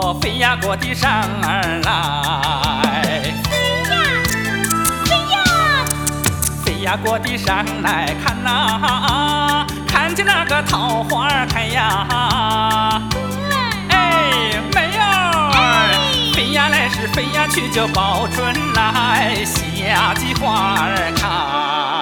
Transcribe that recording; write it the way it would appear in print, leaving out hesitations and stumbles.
哟，飞呀过地上儿来，飞呀过地上来看呐，看见那个桃花开呀，哎，妹儿，飞呀来是飞呀去就报春来，夏季花儿开。